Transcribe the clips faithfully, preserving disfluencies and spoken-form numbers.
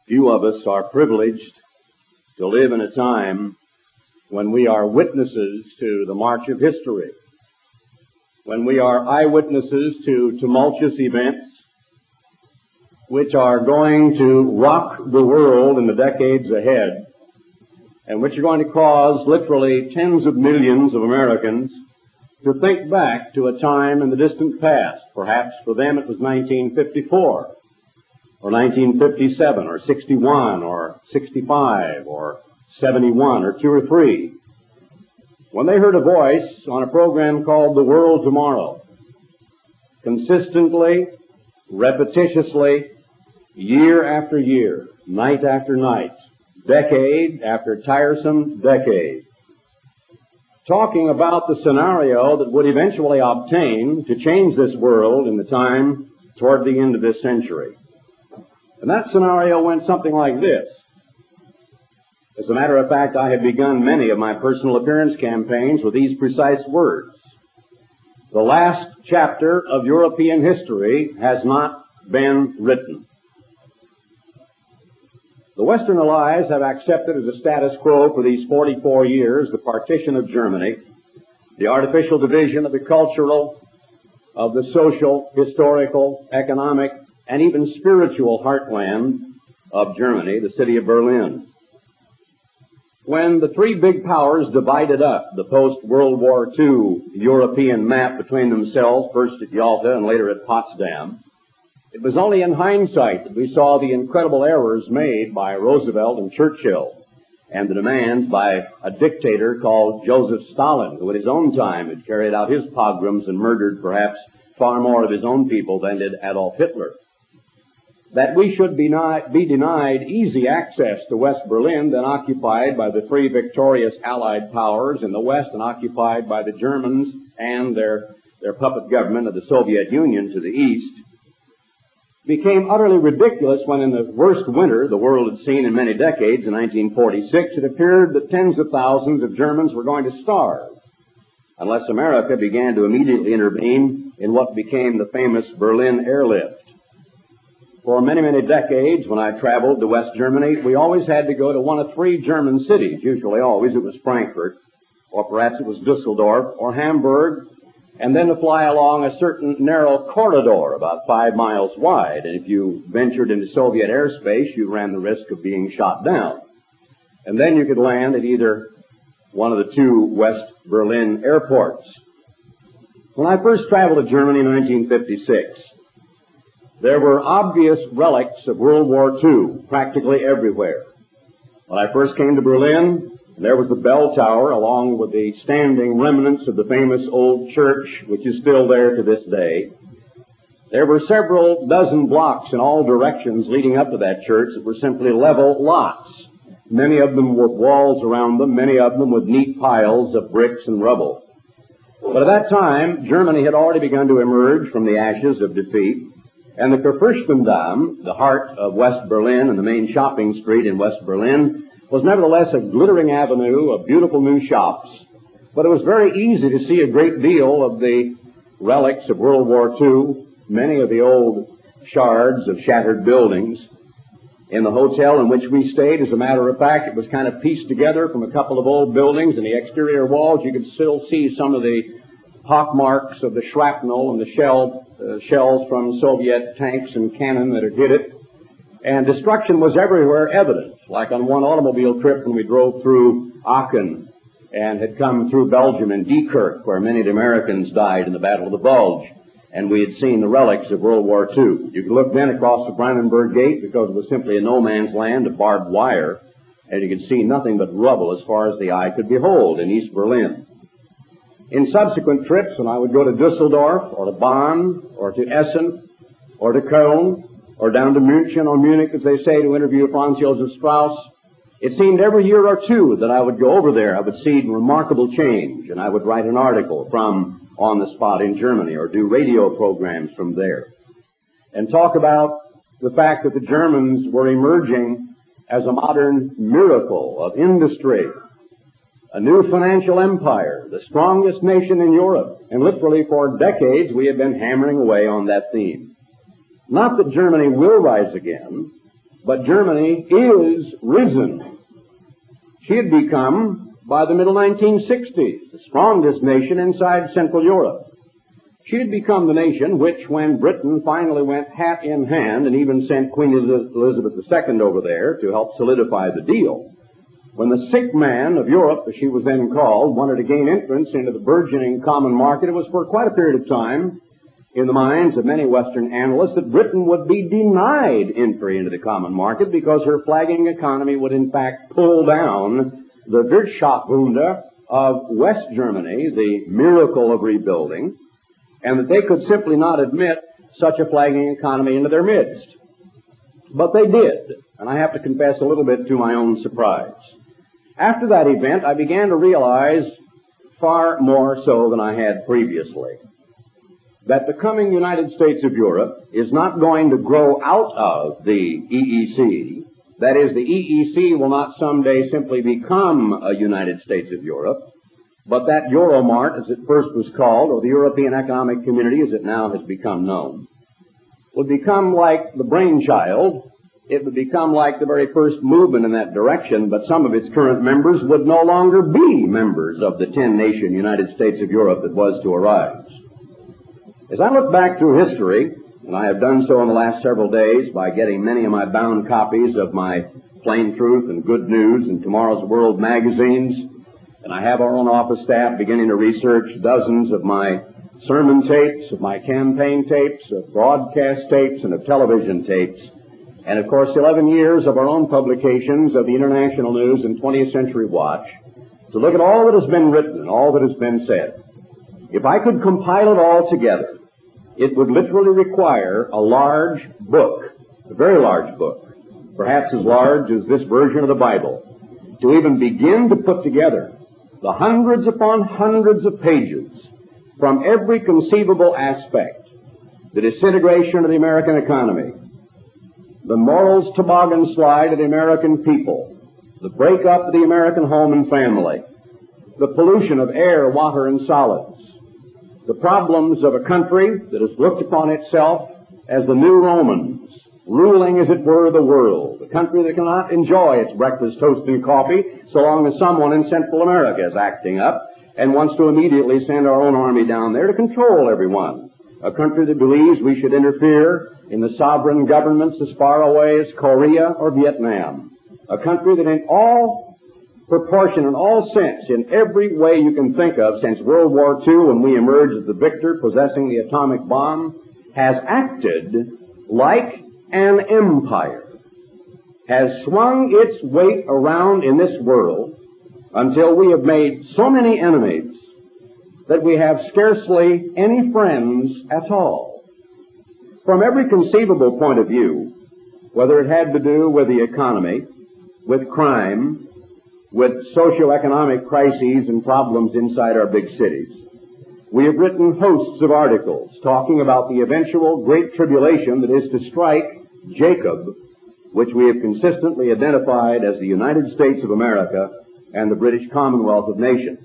Few of us are privileged to live in a time when we are witnesses to the march of history, when we are eyewitnesses to tumultuous events which are going to rock the world in the decades ahead, and which are going to cause literally tens of millions of Americans to think back to a time in the distant past. Perhaps for them it was nineteen fifty-four, or nineteen fifty-seven, or sixty-one, or sixty-five, or seventy-one, or two or three, when they heard a voice on a program called The World Tomorrow, consistently, repetitiously, year after year, night after night, decade after tiresome decade, talking about the scenario that would eventually obtain to change this world in the time toward the end of this century. And that scenario went something like this. As a matter of fact, I have begun many of my personal appearance campaigns with these precise words. The last chapter of European history has not been written. The Western Allies have accepted as a status quo for these forty-four years the partition of Germany, the artificial division of the cultural, of the social, historical, economic, and even spiritual heartland of Germany, the city of Berlin. When the three big powers divided up the post-World War Two European map between themselves, first at Yalta and later at Potsdam, it was only in hindsight that we saw the incredible errors made by Roosevelt and Churchill and the demands by a dictator called Joseph Stalin, who at his own time had carried out his pogroms and murdered perhaps far more of his own people than did Adolf Hitler. That we should be, not, be denied easy access to West Berlin, then occupied by the three victorious Allied powers in the West and occupied by the Germans and their, their puppet government of the Soviet Union to the East, became utterly ridiculous when in the worst winter the world had seen in many decades, in nineteen forty-six, it appeared that tens of thousands of Germans were going to starve unless America began to immediately intervene in what became the famous Berlin airlift. For many, many decades, when I traveled to West Germany, we always had to go to one of three German cities. Usually always it was Frankfurt, or perhaps it was Dusseldorf, or Hamburg, and then to fly along a certain narrow corridor about five miles wide. And if you ventured into Soviet airspace, you ran the risk of being shot down. And then you could land at either one of the two West Berlin airports. When I first traveled to Germany in nineteen fifty-six, there were obvious relics of World War Two practically everywhere. When I first came to Berlin, there was the bell tower along with the standing remnants of the famous old church, which is still there to this day. There were several dozen blocks in all directions leading up to that church that were simply level lots, many of them with walls around them, many of them with neat piles of bricks and rubble. But at that time, Germany had already begun to emerge from the ashes of defeat, and the Kurfürstendamm, the heart of West Berlin and the main shopping street in West Berlin, was nevertheless a glittering avenue of beautiful new shops. But it was very easy to see a great deal of the relics of World War Two, many of the old shards of shattered buildings. In the hotel in which we stayed, as a matter of fact, it was kind of pieced together from a couple of old buildings, and the exterior walls you could still see some of the pockmarks of the shrapnel and the shell Uh, shells from Soviet tanks and cannon that had hit it. And destruction was everywhere evident, like on one automobile trip when we drove through Aachen and had come through Belgium and Diekirch, where many of the Americans died in the Battle of the Bulge, and we had seen the relics of World War Two. You could look then across the Brandenburg Gate because it was simply a no-man's land of barbed wire, and you could see nothing but rubble as far as the eye could behold in East Berlin. In subsequent trips, when I would go to Dusseldorf, or to Bonn, or to Essen, or to Köln, or down to München or Munich, as they say, to interview Franz Josef Strauss, it seemed every year or two that I would go over there, I would see remarkable change, and I would write an article from on the spot in Germany, or do radio programs from there, and talk about the fact that the Germans were emerging as a modern miracle of industry, a new financial empire, the strongest nation in Europe. And literally for decades we have been hammering away on that theme. Not that Germany will rise again, but Germany is risen. She had become, by the middle nineteen sixties, the strongest nation inside Central Europe. She had become the nation which, when Britain finally went hat in hand and even sent Queen Elizabeth the Second over there to help solidify the deal, when the sick man of Europe, as she was then called, wanted to gain entrance into the burgeoning common market, it was for quite a period of time in the minds of many Western analysts that Britain would be denied entry into the common market because her flagging economy would in fact pull down the Wirtschaftswunder of West Germany, the miracle of rebuilding, and that they could simply not admit such a flagging economy into their midst. But they did, and I have to confess a little bit to my own surprise. After that event, I began to realize, far more so than I had previously, that the coming United States of Europe is not going to grow out of the E E C. That is, the E E C will not someday simply become a United States of Europe, but that Euromart, as it first was called, or the European Economic Community as it now has become known, would become like the brainchild. It would become like the very first movement in that direction, but some of its current members would no longer be members of the ten-nation United States of Europe that was to arise. As I look back through history, and I have done so in the last several days by getting many of my bound copies of my Plain Truth and Good News and Tomorrow's World magazines, and I have our own office staff beginning to research dozens of my sermon tapes, of my campaign tapes, of broadcast tapes, and of television tapes, and of course eleven years of our own publications of the International News and twentieth Century Watch, to look at all that has been written and all that has been said. If I could compile it all together, it would literally require a large book, a very large book, perhaps as large as this version of the Bible, to even begin to put together the hundreds upon hundreds of pages from every conceivable aspect, the disintegration of the American economy, the morals toboggan slide of the American people, the breakup of the American home and family, the pollution of air, water, and solids, the problems of a country that has looked upon itself as the new Romans, ruling, as it were, the world, a country that cannot enjoy its breakfast, toast, and coffee so long as someone in Central America is acting up and wants to immediately send our own army down there to control everyone, a country that believes we should interfere in the sovereign governments as far away as Korea or Vietnam, a country that in all proportion, in all sense, in every way you can think of since World War Two, when we emerged as the victor possessing the atomic bomb, has acted like an empire, has swung its weight around in this world until we have made so many enemies that we have scarcely any friends at all. From every conceivable point of view, whether it had to do with the economy, with crime, with socioeconomic crises and problems inside our big cities, we have written hosts of articles talking about the eventual great tribulation that is to strike Jacob, which we have consistently identified as the United States of America and the British Commonwealth of Nations.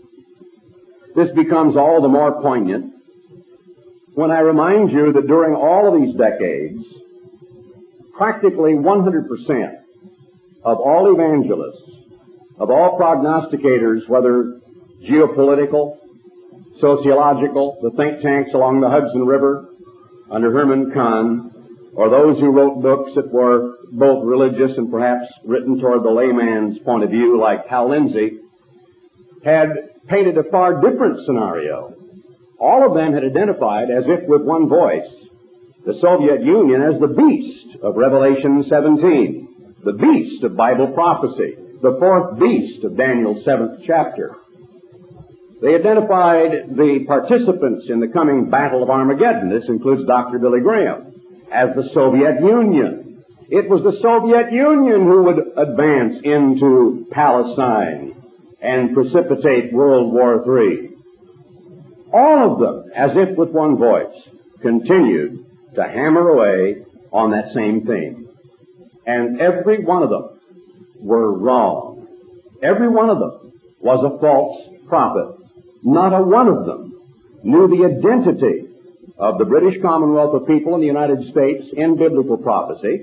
This becomes all the more poignant when I remind you that during all of these decades, practically one hundred percent of all evangelists, of all prognosticators, whether geopolitical, sociological, the think tanks along the Hudson River under Herman Kahn, or those who wrote books that were both religious and perhaps written toward the layman's point of view, like Hal Lindsey, had painted a far different scenario. All of them had identified, as if with one voice, the Soviet Union as the beast of Revelation seventeen, the beast of Bible prophecy, the fourth beast of Daniel's seventh chapter. They identified the participants in the coming Battle of Armageddon, this includes Doctor Billy Graham, as the Soviet Union. It was the Soviet Union who would advance into Palestine and precipitate World War Three. All of them, as if with one voice, continued to hammer away on that same theme. And every one of them were wrong. Every one of them was a false prophet. Not a one of them knew the identity of the British Commonwealth of people in the United States in biblical prophecy,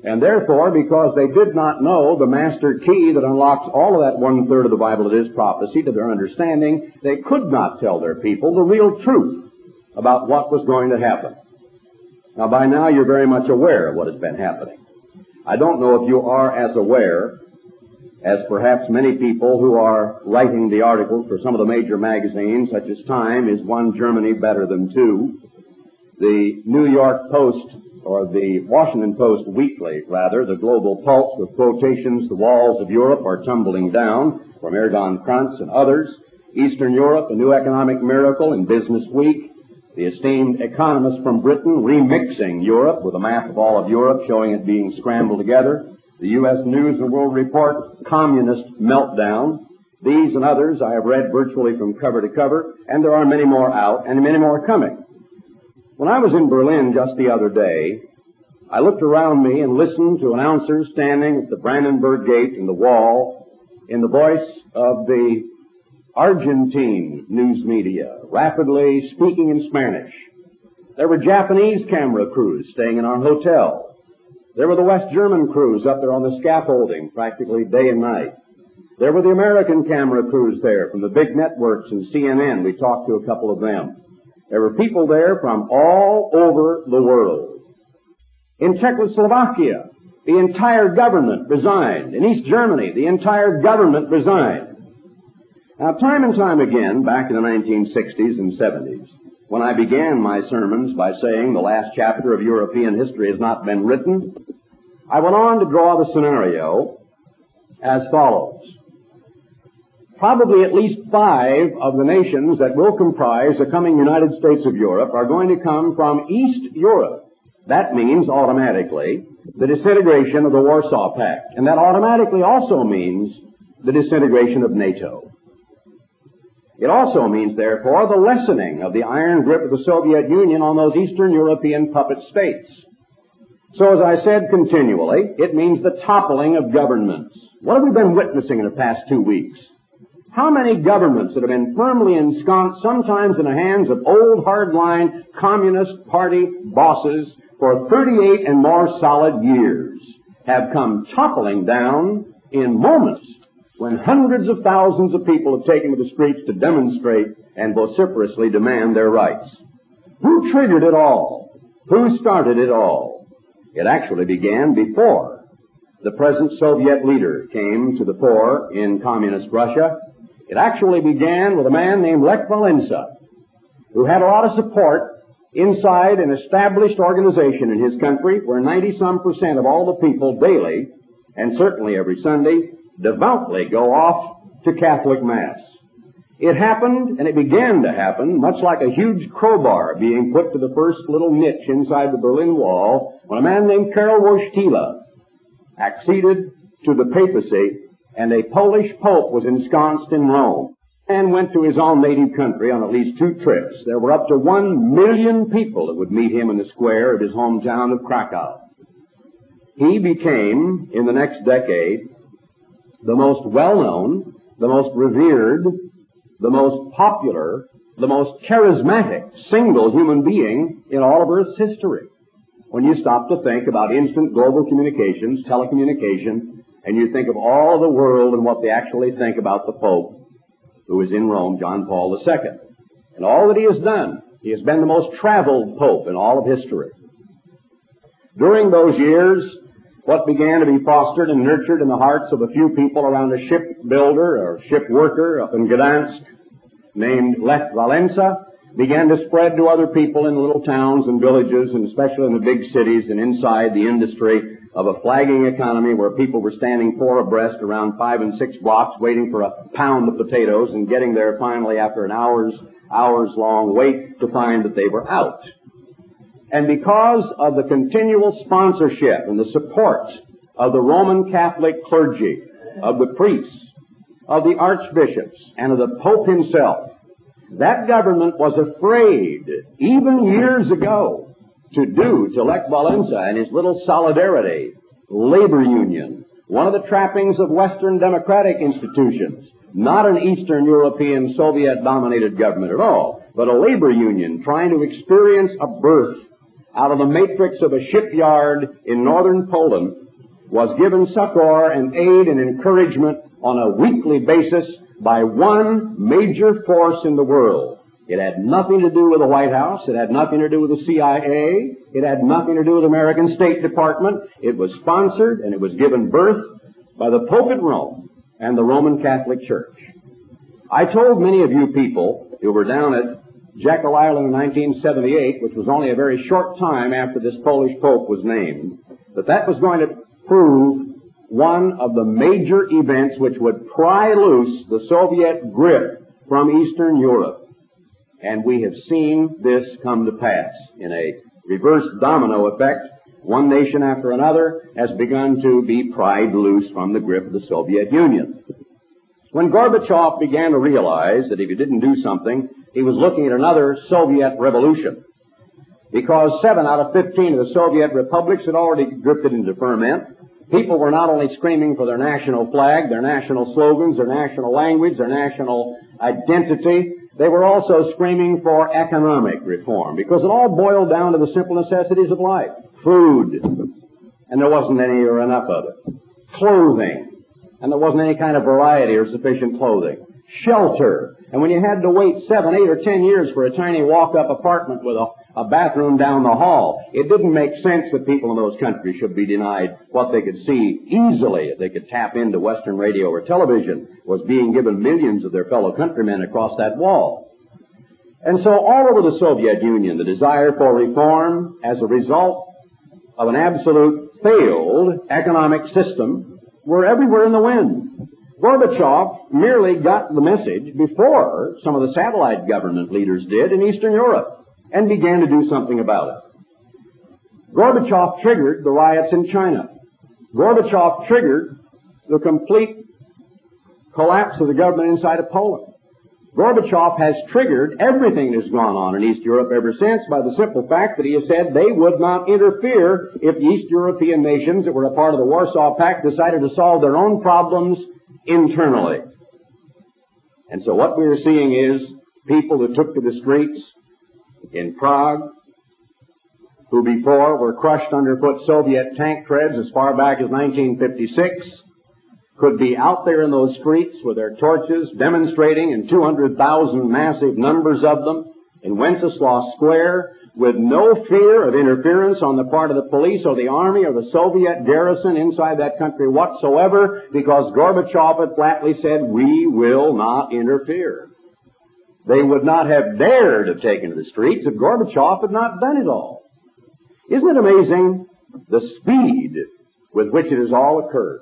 And therefore, because they did not know the master key that unlocks all of that one-third of the Bible that is prophecy to their understanding, they could not tell their people the real truth about what was going to happen. Now, by now, you're very much aware of what has been happening. I don't know if you are as aware as perhaps many people who are writing the articles for some of the major magazines, such as Time, Is One Germany Better Than Two? The New York Post, or the Washington Post Weekly, rather, the Global Pulse, with quotations, "The walls of Europe are tumbling down," from Erdogan Kranz and others. Eastern Europe, a new economic miracle in Business Week. The esteemed economist from Britain remixing Europe with a map of all of Europe showing it being scrambled together. The U S News and World Report, Communist Meltdown. These and others I have read virtually from cover to cover, and there are many more out and many more coming. When I was in Berlin just the other day, I looked around me and listened to announcers standing at the Brandenburg Gate in the wall in the voice of the Argentine news media, rapidly speaking in Spanish. There were Japanese camera crews staying in our hotel. There were the West German crews up there on the scaffolding practically day and night. There were the American camera crews there from the big networks and C N N. We talked to a couple of them. There were people there from all over the world. In Czechoslovakia, the entire government resigned. In East Germany, the entire government resigned. Now, time and time again, back in the nineteen sixties and seventies, when I began my sermons by saying the last chapter of European history has not been written, I went on to draw the scenario as follows. Probably at least five of the nations that will comprise the coming United States of Europe are going to come from East Europe. That means automatically the disintegration of the Warsaw Pact. And that automatically also means the disintegration of NATO. It also means, therefore, the lessening of the iron grip of the Soviet Union on those Eastern European puppet states. So, as I said continually, it means the toppling of governments. What have we been witnessing in the past two weeks? How many governments that have been firmly ensconced, sometimes in the hands of old, hardline Communist Party bosses for thirty-eight and more solid years, have come toppling down in moments when hundreds of thousands of people have taken to the streets to demonstrate and vociferously demand their rights? Who triggered it all? Who started it all? It actually began before the present Soviet leader came to the fore in communist Russia. It actually began with a man named Lech Walesa, who had a lot of support inside an established organization in his country where ninety-some percent of all the people daily, and certainly every Sunday, devoutly go off to Catholic Mass. It happened, and it began to happen, much like a huge crowbar being put to the first little niche inside the Berlin Wall, when a man named Karol Wojtyla acceded to the papacy, and a Polish pope was ensconced in Rome and went to his own native country on at least two trips. There were up to one million people that would meet him in the square of his hometown of Krakow. He became, in the next decade, the most well-known, the most revered, the most popular, the most charismatic single human being in all of Earth's history. When you stop to think about instant global communications, telecommunication, and you think of all the world and what they actually think about the Pope, who is in Rome, John Paul the Second. And all that he has done, he has been the most traveled Pope in all of history. During those years, what began to be fostered and nurtured in the hearts of a few people around a shipbuilder or ship worker up in Gdansk named Lech Walesa began to spread to other people in little towns and villages, and especially in the big cities and inside the industry of a flagging economy where people were standing four abreast around five and six blocks waiting for a pound of potatoes and getting there finally after an hour's, hours long wait to find that they were out. And because of the continual sponsorship and the support of the Roman Catholic clergy, of the priests, of the archbishops, and of the Pope himself, that government was afraid, even years ago, to do to Lech Walesa and his little Solidarity labor union, one of the trappings of Western democratic institutions, not an Eastern European Soviet-dominated government at all, but a labor union trying to experience a birth out of the matrix of a shipyard in northern Poland, was given succor and aid and encouragement on a weekly basis by one major force in the world. It had nothing to do with the White House. It had nothing to do with the C I A. It had nothing to do with the American State Department. It was sponsored and it was given birth by the Pope at Rome and the Roman Catholic Church. I told many of you people who were down at Jekyll Island in nineteen seventy-eight, which was only a very short time after this Polish Pope was named, that that was going to prove one of the major events which would pry loose the Soviet grip from Eastern Europe. And we have seen this come to pass in a reverse domino effect. One nation after another has begun to be pried loose from the grip of the Soviet Union. When Gorbachev began to realize that if he didn't do something, he was looking at another Soviet revolution, because seven out of fifteen of the Soviet republics had already drifted into ferment. People were not only screaming for their national flag, their national slogans, their national language, their national identity, they were also screaming for economic reform, because it all boiled down to the simple necessities of life. Food, and there wasn't any or enough of it. Clothing, and there wasn't any kind of variety or sufficient clothing. Shelter, and when you had to wait seven, eight, or ten years for a tiny walk-up apartment with a, a bathroom down the hall, it didn't make sense that people in those countries should be denied what they could see easily if they could tap into Western radio or television was being given millions of their fellow countrymen across that wall. And so all over the Soviet Union, the desire for reform as a result of an absolute failed economic system were everywhere in the wind. Gorbachev merely got the message before some of the satellite government leaders did in Eastern Europe and began to do something about it. Gorbachev triggered the riots in China. Gorbachev triggered the complete collapse of the government inside of Poland. Gorbachev has triggered everything that has gone on in East Europe ever since by the simple fact that he has said they would not interfere if the East European nations that were a part of the Warsaw Pact decided to solve their own problems internally. And so what we are seeing is people who took to the streets in Prague, who before were crushed underfoot Soviet tank treads as far back as nineteen fifty-six, could be out there in those streets with their torches demonstrating in two hundred thousand massive numbers of them in Wenceslas Square with no fear of interference on the part of the police or the army or the Soviet garrison inside that country whatsoever, because Gorbachev had flatly said, we will not interfere. They would not have dared have taken to the streets if Gorbachev had not done it all. Isn't it amazing the speed with which it has all occurred?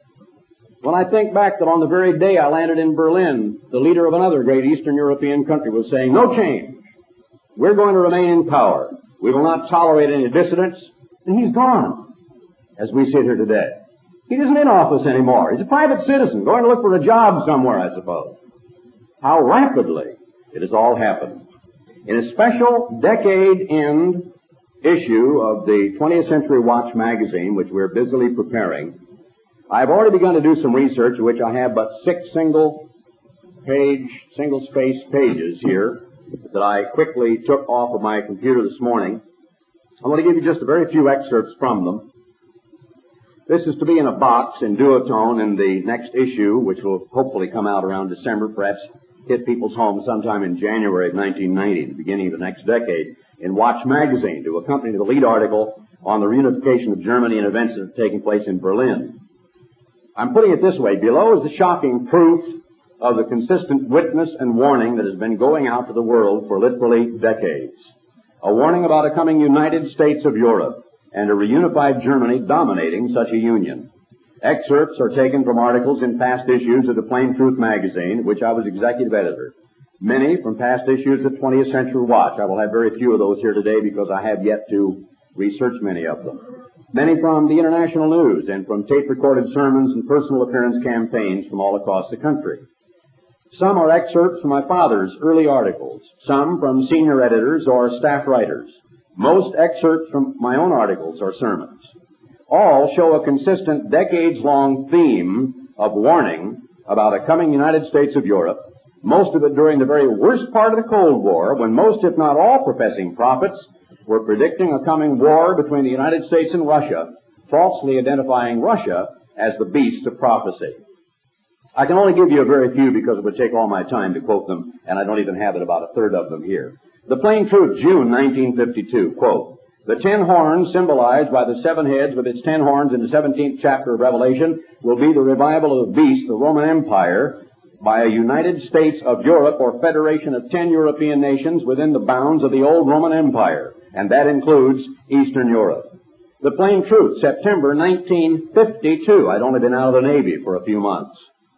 When I think back that on the very day I landed in Berlin, the leader of another great Eastern European country was saying, no change. We're going to remain in power. We will not tolerate any dissidents. And he's gone, as we sit here today. He isn't in office anymore. He's a private citizen, going to look for a job somewhere, I suppose. How rapidly it has all happened. In a special decade-end issue of the twentieth Century Watch magazine, which we're busily preparing, I've already begun to do some research, in which I have but six single-page, single-spaced pages here that I quickly took off of my computer this morning. I want to give you just a very few excerpts from them. This is to be in a box in duotone in the next issue, which will hopefully come out around December, perhaps hit people's homes sometime in January of nineteen ninety, the beginning of the next decade, in Watch magazine, to accompany the lead article on the reunification of Germany and events that have taken place in Berlin. I'm putting it this way. Below is the shocking proof of the consistent witness and warning that has been going out to the world for literally decades. A warning about a coming United States of Europe and a reunified Germany dominating such a union. Excerpts are taken from articles in past issues of the Plain Truth magazine, which I was executive editor. Many from past issues of the twentieth Century Watch. I will have very few of those here today because I have yet to research many of them. Many from the international news and from tape-recorded sermons and personal appearance campaigns from all across the country. Some are excerpts from my father's early articles, some from senior editors or staff writers. Most excerpts from my own articles or sermons. All show a consistent decades-long theme of warning about a coming United States of Europe, most of it during the very worst part of the Cold War, when most, if not all, professing prophets were predicting a coming war between the United States and Russia, falsely identifying Russia as the beast of prophecy. I can only give you a very few because it would take all my time to quote them, and I don't even have it about a third of them here. The Plain Truth, June nineteen fifty-two, quote, "The ten horns symbolized by the seven heads with its ten horns in the seventeenth chapter of Revelation will be the revival of the beast, the Roman Empire, by a United States of Europe or federation of ten European nations within the bounds of the old Roman Empire, and that includes Eastern Europe." The Plain Truth, September nineteen fifty-two. I'd only been out of the Navy for a few months.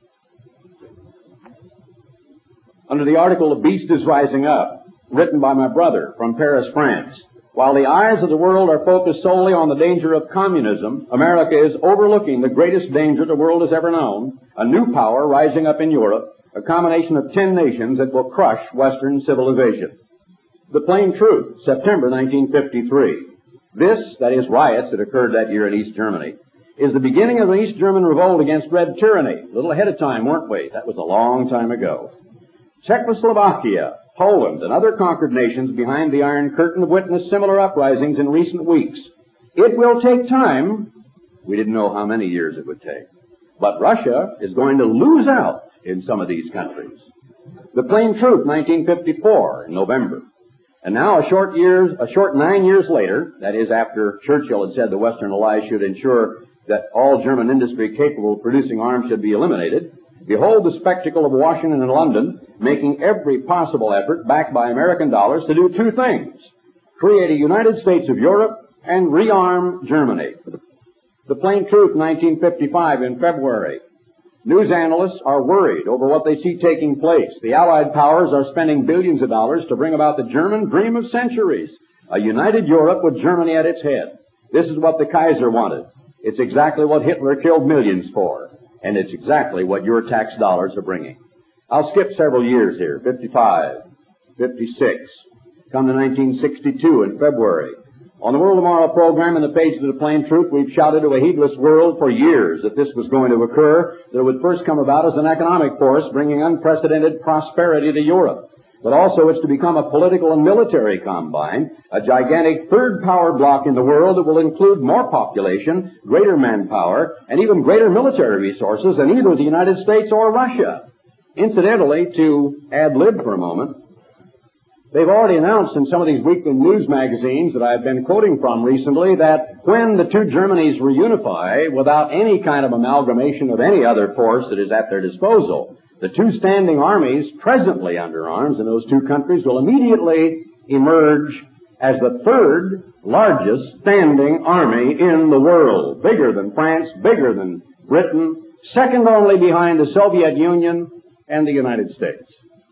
Under the article, "The Beast is Rising Up," written by my brother from Paris, France, while the eyes of the world are focused solely on the danger of communism, America is overlooking the greatest danger the world has ever known, a new power rising up in Europe, a combination of ten nations that will crush Western civilization. The Plain Truth, September nineteen fifty-three. This, that is, riots that occurred that year in East Germany, is the beginning of an East German revolt against red tyranny. A little ahead of time, weren't we? That was a long time ago. Czechoslovakia, Poland, and other conquered nations behind the Iron Curtain have witnessed similar uprisings in recent weeks. It will take time. We didn't know how many years it would take. But Russia is going to lose out in some of these countries. The Plain Truth, nineteen fifty-four, in November. And now, a short years, a short nine years later, that is after Churchill had said the Western allies should ensure that all German industry capable of producing arms should be eliminated, behold the spectacle of Washington and London making every possible effort, backed by American dollars, to do two things: create a United States of Europe and rearm Germany. The Plain Truth, nineteen fifty-five, in February. News analysts are worried over what they see taking place. The Allied powers are spending billions of dollars to bring about the German dream of centuries, a united Europe with Germany at its head. This is what the Kaiser wanted. It's exactly what Hitler killed millions for. And it's exactly what your tax dollars are bringing. I'll skip several years here, fifty-five, fifty-six. Come to nineteen sixty-two in February. On the World Tomorrow program, in the pages of the Plain Truth, we've shouted to a heedless world for years that this was going to occur, that it would first come about as an economic force, bringing unprecedented prosperity to Europe. But also it's to become a political and military combine, a gigantic third power bloc in the world that will include more population, greater manpower, and even greater military resources than either the United States or Russia. Incidentally, to ad-lib for a moment, they've already announced in some of these weekly news magazines that I've been quoting from recently that when the two Germanys reunify without any kind of amalgamation of any other force that is at their disposal, the two standing armies presently under arms in those two countries will immediately emerge as the third largest standing army in the world, bigger than France, bigger than Britain, second only behind the Soviet Union and the United States.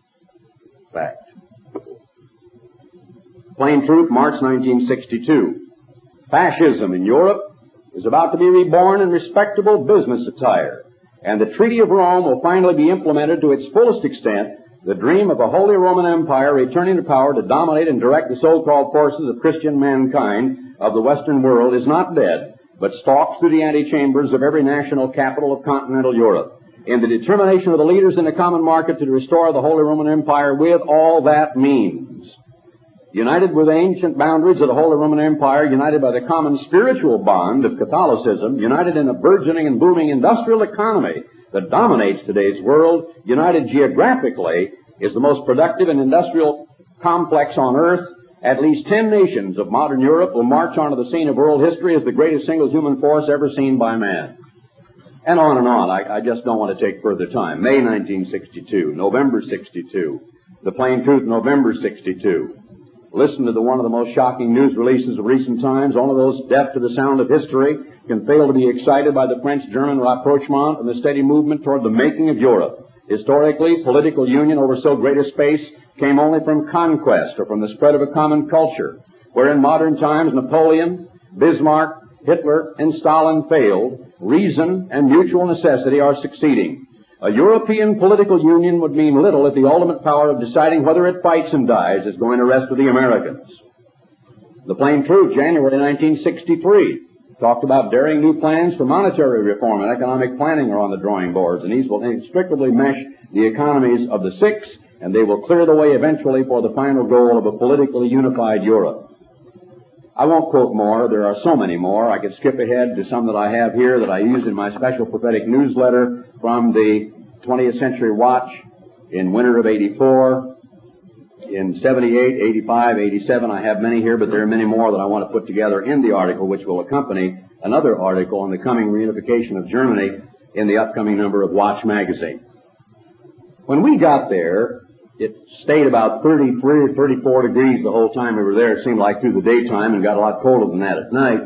Fact. Plain Truth, March nineteen sixty-two. Fascism in Europe is about to be reborn in respectable business attire, and the Treaty of Rome will finally be implemented to its fullest extent. The dream of a Holy Roman Empire returning to power to dominate and direct the so-called forces of Christian mankind of the Western world is not dead, but stalks through the antechambers of every national capital of continental Europe, in the determination of the leaders in the common market to restore the Holy Roman Empire with all that means. United with the ancient boundaries of the Holy Roman Empire, united by the common spiritual bond of Catholicism, united in a burgeoning and booming industrial economy that dominates today's world, united geographically, is the most productive and industrial complex on earth. At least ten nations of modern Europe will march onto the scene of world history as the greatest single human force ever seen by man. And on and on. I, I just don't want to take further time. May nineteen sixty-two, November sixty-two, The Plain Truth, November sixty-two. Listen to the one of the most shocking news releases of recent times. Only those deaf to the sound of history can fail to be excited by the French-German rapprochement and the steady movement toward the making of Europe. Historically, political union over so great a space came only from conquest or from the spread of a common culture, where in modern times Napoleon, Bismarck, Hitler, and Stalin failed. Reason and mutual necessity are succeeding. A European political union would mean little if the ultimate power of deciding whether it fights and dies is going to rest with the Americans. The Plain Truth, January nineteen sixty-three, talked about daring new plans for monetary reform and economic planning are on the drawing boards, and these will inextricably mesh the economies of the six, and they will clear the way eventually for the final goal of a politically unified Europe. I won't quote more. There are so many more. I could skip ahead to some that I have here that I used in my special prophetic newsletter from the twentieth Century Watch in winter of eighty-four, in seventy-eight, eighty-five, eighty-seven. I have many here, but there are many more that I want to put together in the article, which will accompany another article on the coming reunification of Germany in the upcoming number of Watch magazine. When we got there, it stayed about thirty-three or thirty-four degrees the whole time we were there. It seemed like through the daytime, and got a lot colder than that at night.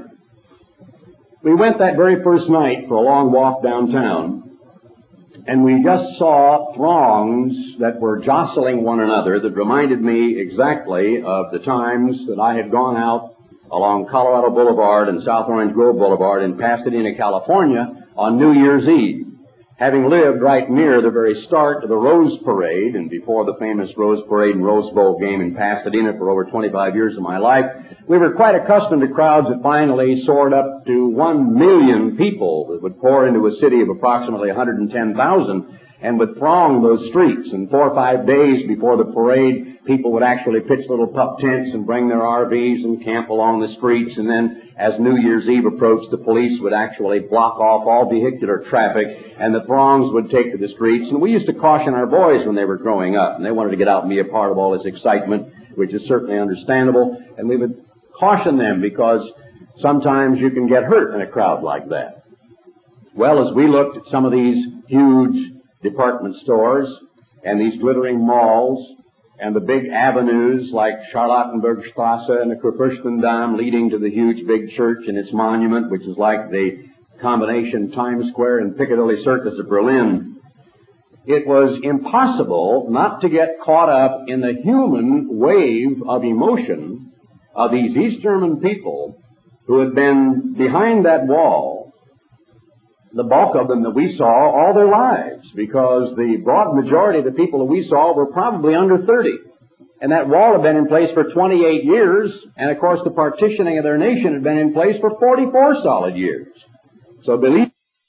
We went that very first night for a long walk downtown, and we just saw throngs that were jostling one another that reminded me exactly of the times that I had gone out along Colorado Boulevard and South Orange Grove Boulevard in Pasadena, California on New Year's Eve. Having lived right near the very start of the Rose Parade, and before the famous Rose Parade and Rose Bowl game in Pasadena for over twenty-five years of my life, we were quite accustomed to crowds that finally soared up to one million people that would pour into a city of approximately one hundred ten thousand and would throng those streets. And four or five days before the parade, people would actually pitch little pup tents and bring their R Vs and camp along the streets. And then as New Year's Eve approached, the police would actually block off all vehicular traffic, and the throngs would take to the streets. And we used to caution our boys when they were growing up, and they wanted to get out and be a part of all this excitement, which is certainly understandable. And we would caution them because sometimes you can get hurt in a crowd like that. Well, as we looked at some of these huge department stores and these glittering malls and the big avenues like Charlottenburgstrasse and the Kurfürstendamm leading to the huge big church and its monument, which is like the combination Times Square and Piccadilly Circus of Berlin, it was impossible not to get caught up in the human wave of emotion of these East German people who had been behind that wall, the bulk of them that we saw, all their lives, because the broad majority of the people that we saw were probably under thirty. And that wall had been in place for twenty-eight years, and of course the partitioning of their nation had been in place for forty-four solid years. So believe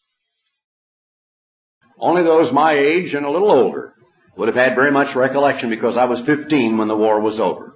only those my age and a little older would have had very much recollection, because I was fifteen when the war was over.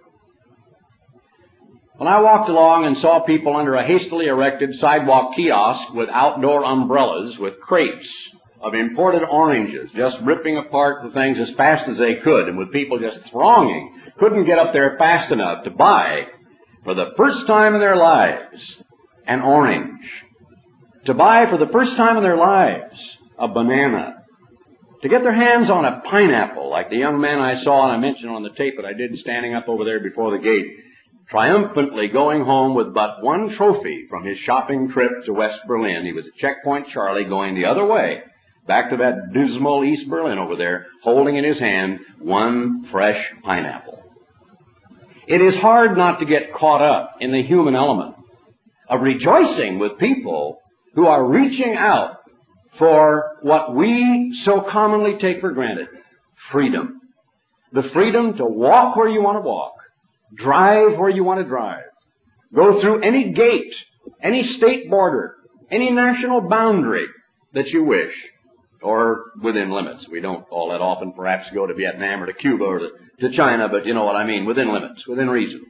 When I walked along and saw people under a hastily erected sidewalk kiosk with outdoor umbrellas with crates of imported oranges just ripping apart the things as fast as they could, and with people just thronging, couldn't get up there fast enough to buy, for the first time in their lives, an orange. To buy for the first time in their lives a banana. To get their hands on a pineapple, like the young man I saw and I mentioned on the tape that I did standing up over there before the gate, triumphantly going home with but one trophy from his shopping trip to West Berlin. He was at Checkpoint Charlie going the other way, back to that dismal East Berlin over there, holding in his hand one fresh pineapple. It is hard not to get caught up in the human element of rejoicing with people who are reaching out for what we so commonly take for granted, freedom. The freedom to walk where you want to walk, drive where you want to drive, go through any gate, any state border, any national boundary that you wish, or within limits. We don't all that often perhaps go to Vietnam or to Cuba or to, to China, but you know what I mean, within limits, within reason.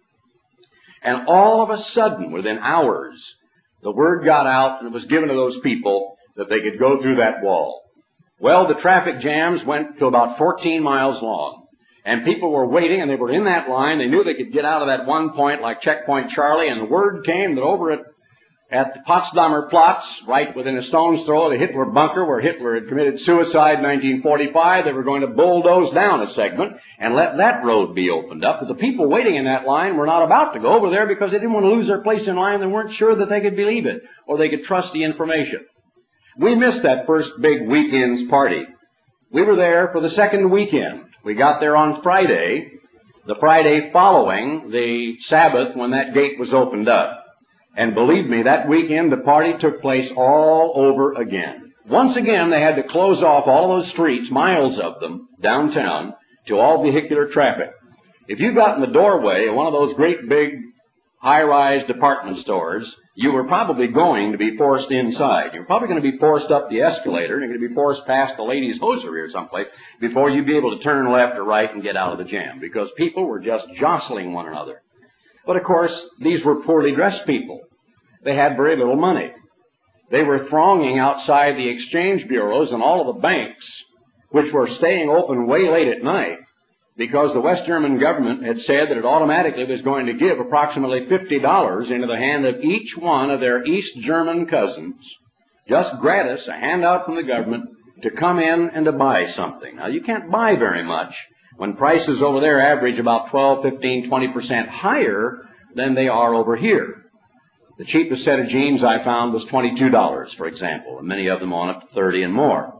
And all of a sudden, within hours, the word got out and it was given to those people that they could go through that wall. Well, the traffic jams went to about fourteen miles long. And people were waiting, and they were in that line. They knew they could get out of that one point like Checkpoint Charlie, and the word came that over at, at the Potsdamer Platz, right within a stone's throw of the Hitler bunker where Hitler had committed suicide in nineteen forty-five, they were going to bulldoze down a segment and let that road be opened up. But the people waiting in that line were not about to go over there because they didn't want to lose their place in line. They weren't sure that they could believe it or they could trust the information. We missed that first big weekend's party. We were there for the second weekend. We got there on Friday, the Friday following the Sabbath when that gate was opened up. And believe me, that weekend the party took place all over again. Once again, they had to close off all those streets, miles of them, downtown, to all vehicular traffic. If you got in the doorway of one of those great big high-rise department stores, you were probably going to be forced inside. You're probably going to be forced up the escalator, and you're going to be forced past the ladies' hosiery or someplace before you'd be able to turn left or right and get out of the jam, because people were just jostling one another. But of course, these were poorly dressed people. They had very little money. They were thronging outside the exchange bureaus and all of the banks, which were staying open way late at night, because the West German government had said that it automatically was going to give approximately fifty dollars into the hand of each one of their East German cousins, just gratis, a handout from the government, to come in and to buy something. Now, you can't buy very much when prices over there average about twelve, fifteen, twenty percent higher than they are over here. The cheapest set of jeans I found was twenty-two dollars, for example, and many of them on up to thirty and more.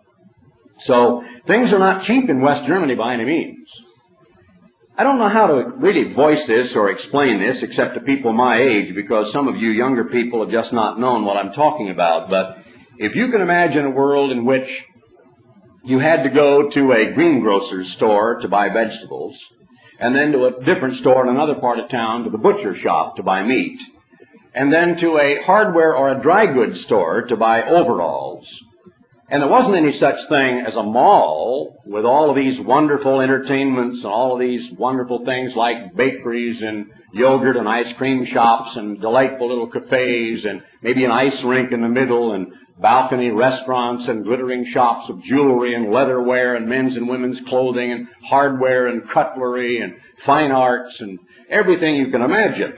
So things are not cheap in West Germany by any means. I don't know how to really voice this or explain this except to people my age, because some of you younger people have just not known what I'm talking about. But if you can imagine a world in which you had to go to a greengrocer's store to buy vegetables, and then to a different store in another part of town, to the butcher shop to buy meat, and then to a hardware or a dry goods store to buy overalls. And there wasn't any such thing as a mall with all of these wonderful entertainments and all of these wonderful things like bakeries and yogurt and ice cream shops and delightful little cafes and maybe an ice rink in the middle and balcony restaurants and glittering shops of jewelry and leatherware and men's and women's clothing and hardware and cutlery and fine arts and everything you can imagine.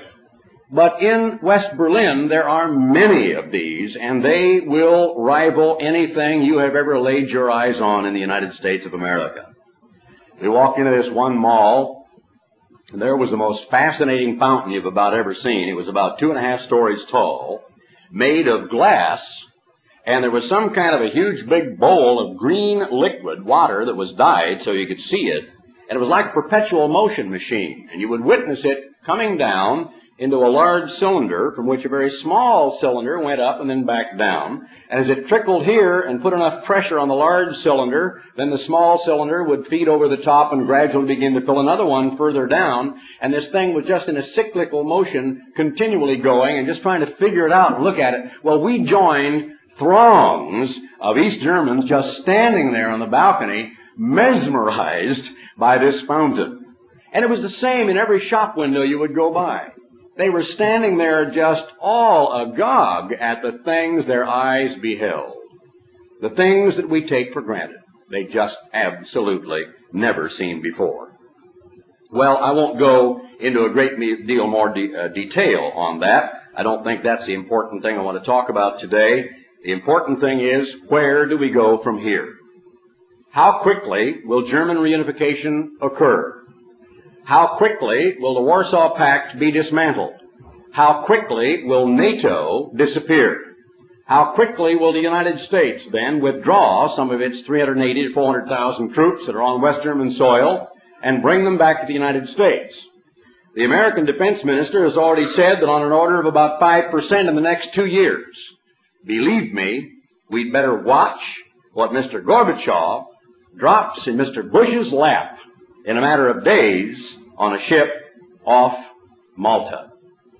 But in West Berlin, there are many of these, and they will rival anything you have ever laid your eyes on in the United States of America. We walked into this one mall, and there was the most fascinating fountain you've about ever seen. It was about two and a half stories tall, made of glass, and there was some kind of a huge big bowl of green liquid water that was dyed so you could see it, and it was like a perpetual motion machine, and you would witness it coming down into a large cylinder from which a very small cylinder went up and then back down. And as it trickled here and put enough pressure on the large cylinder, then the small cylinder would feed over the top and gradually begin to fill another one further down. And this thing was just in a cyclical motion, continually going and just trying to figure it out and look at it. Well, we joined throngs of East Germans just standing there on the balcony, mesmerized by this fountain. And it was the same in every shop window you would go by. They were standing there just all agog at the things their eyes beheld. The things that we take for granted. They just absolutely never seen before. Well, I won't go into a great deal more de- uh, detail on that. I don't think that's the important thing I want to talk about today. The important thing is, where do we go from here? How quickly will German reunification occur? How quickly will the Warsaw Pact be dismantled? How quickly will NATO disappear? How quickly will the United States then withdraw some of its three hundred eighty to four hundred thousand troops that are on West German soil and bring them back to the United States? The American defense minister has already said that on an order of about five percent in the next two years. Believe me, we'd better watch what Mister Gorbachev drops in Mister Bush's lap in a matter of days on a ship off Malta.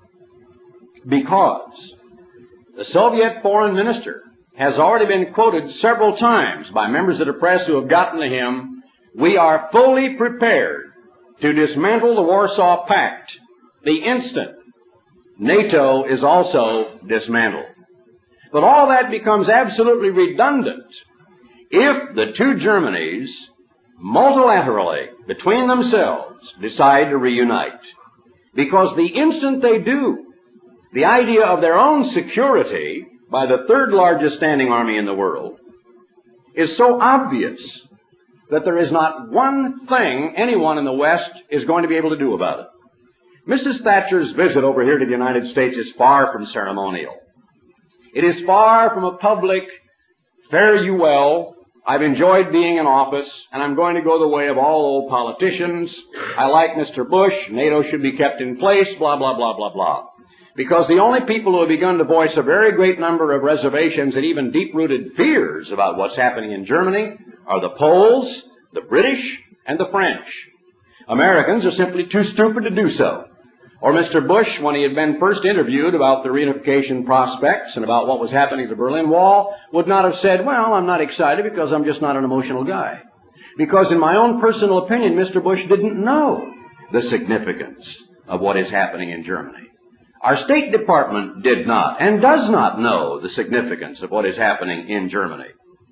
Because the Soviet foreign minister has already been quoted several times by members of the press who have gotten to him, we are fully prepared to dismantle the Warsaw Pact the instant NATO is also dismantled. But all that becomes absolutely redundant if the two Germanys multilaterally, between themselves, decide to reunite. Because the instant they do, the idea of their own security by the third largest standing army in the world is so obvious that there is not one thing anyone in the West is going to be able to do about it. Missus Thatcher's visit over here to the United States is far from ceremonial. It is far from a public, fare you well, I've enjoyed being in office, and I'm going to go the way of all old politicians. I like Mister Bush. NATO should be kept in place, blah, blah, blah, blah, blah. Because the only people who have begun to voice a very great number of reservations and even deep-rooted fears about what's happening in Germany are the Poles, the British, and the French. Americans are simply too stupid to do so. Or Mister Bush, when he had been first interviewed about the reunification prospects and about what was happening to the Berlin Wall, would not have said, well, I'm not excited because I'm just not an emotional guy. Because in my own personal opinion, Mister Bush didn't know the significance of what is happening in Germany. Our State Department did not and does not know the significance of what is happening in Germany.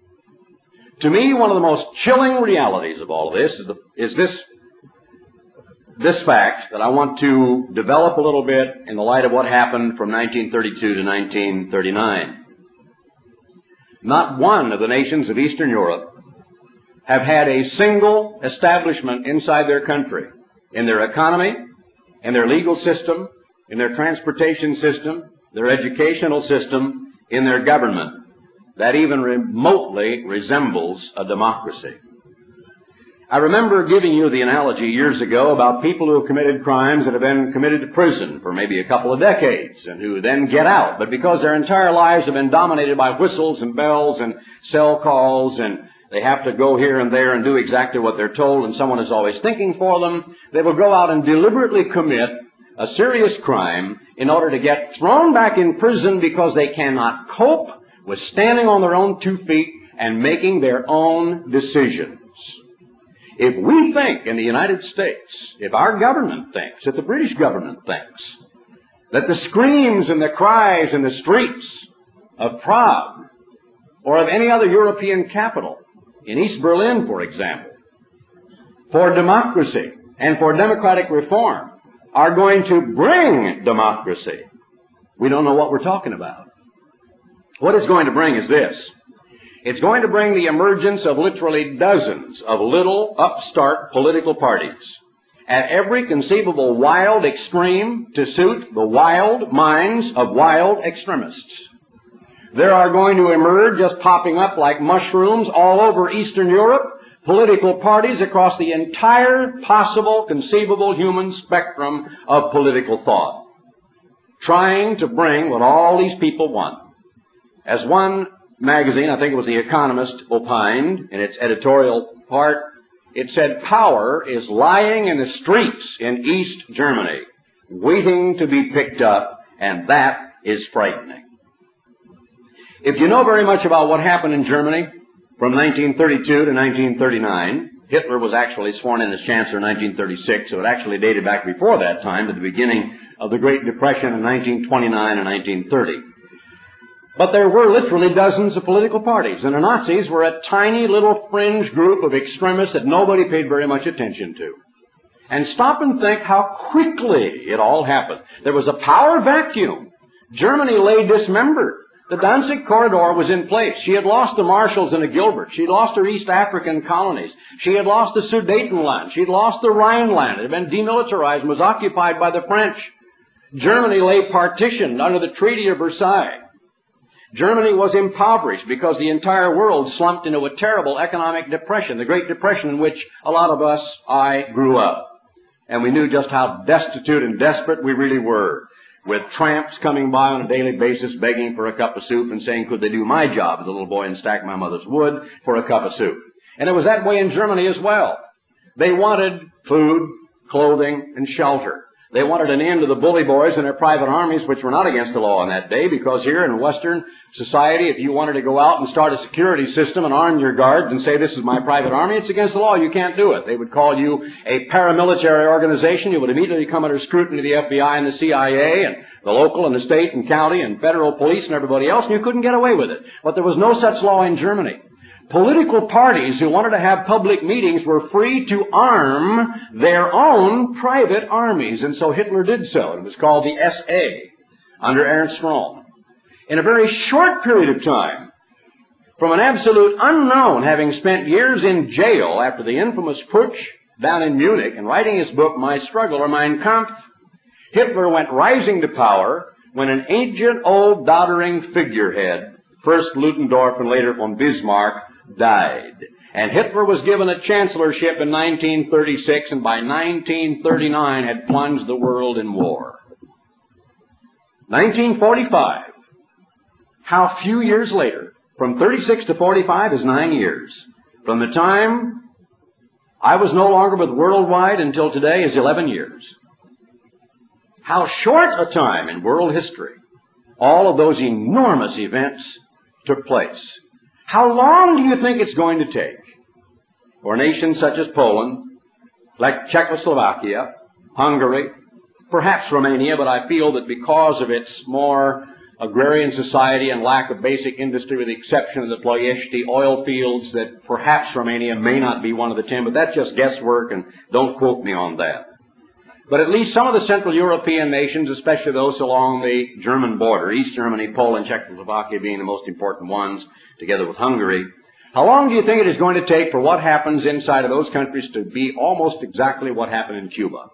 To me, one of the most chilling realities of all of this is, the, is this, this fact that I want to develop a little bit in the light of what happened from nineteen thirty-two to nineteen thirty-nine. Not one of the nations of Eastern Europe have had a single establishment inside their country, in their economy, in their legal system, in their transportation system, their educational system, in their government, that even remotely resembles a democracy. I remember giving you the analogy years ago about people who have committed crimes that have been committed to prison for maybe a couple of decades and who then get out, but because their entire lives have been dominated by whistles and bells and cell calls, and they have to go here and there and do exactly what they're told, and someone is always thinking for them, they will go out and deliberately commit a serious crime in order to get thrown back in prison because they cannot cope with standing on their own two feet and making their own decisions. If we think in the United States, if our government thinks, if the British government thinks, that the screams and the cries in the streets of Prague or of any other European capital, in East Berlin, for example, for democracy and for democratic reform are going to bring democracy, we don't know what we're talking about. What it's going to bring is this. It's going to bring the emergence of literally dozens of little upstart political parties at every conceivable wild extreme to suit the wild minds of wild extremists. There are going to emerge, just popping up like mushrooms all over Eastern Europe, political parties across the entire possible, conceivable human spectrum of political thought, trying to bring what all these people want. As one magazine, I think it was The Economist, opined in its editorial part, it said, power is lying in the streets in East Germany, waiting to be picked up, and that is frightening. If you know very much about what happened in Germany from nineteen thirty-two to nineteen thirty-nine, Hitler was actually sworn in as Chancellor in nineteen thirty-six, so it actually dated back before that time to the beginning of the Great Depression in nineteen twenty-nine and nineteen thirty. But there were literally dozens of political parties, and the Nazis were a tiny little fringe group of extremists that nobody paid very much attention to. And stop and think how quickly it all happened. There was a power vacuum. Germany lay dismembered. The Danzig Corridor was in place. She had lost the Marshalls and the Gilberts. She had lost her East African colonies. She had lost the Sudetenland. She had lost the Rhineland. It had been demilitarized and was occupied by the French. Germany lay partitioned under the Treaty of Versailles. Germany was impoverished because the entire world slumped into a terrible economic depression, the Great Depression in which a lot of us, I, grew up. And we knew just how destitute and desperate we really were, with tramps coming by on a daily basis begging for a cup of soup and saying, could they do my job as a little boy and stack my mother's wood for a cup of soup? And it was that way in Germany as well. They wanted food, clothing, and shelter. They wanted an end to the bully boys and their private armies, which were not against the law in that day, because here in Western society, if you wanted to go out and start a security system and arm your guards and say, this is my private army, it's against the law. You can't do it. They would call you a paramilitary organization. You would immediately come under scrutiny of the F B I and the C I A and the local and the state and county and federal police and everybody else, and you couldn't get away with it. But there was no such law in Germany. Political parties who wanted to have public meetings were free to arm their own private armies, and so Hitler did so. It was called the S A under Ernst Röhm. In a very short period of time, from an absolute unknown, having spent years in jail after the infamous putsch down in Munich and writing his book, My Struggle or Mein Kampf, Hitler went rising to power when an ancient, old, doddering figurehead, first Ludendorff and later von Bismarck, died. And Hitler was given a chancellorship in nineteen thirty-six, and by nineteen thirty-nine had plunged the world in war. nineteen forty-five, how few years later, from thirty-six to forty-five is nine years. From the time I was no longer with Worldwide until today is eleven years. How short a time in world history all of those enormous events took place. How long do you think it's going to take for nations such as Poland, like Czechoslovakia, Hungary, perhaps Romania, but I feel that because of its more agrarian society and lack of basic industry, with the exception of the Ploiești oil fields, that perhaps Romania may not be one of the ten, but that's just guesswork, and don't quote me on that. But at least some of the Central European nations, especially those along the German border, East Germany, Poland, Czechoslovakia being the most important ones, together with Hungary, how long do you think it is going to take for what happens inside of those countries to be almost exactly what happened in Cuba?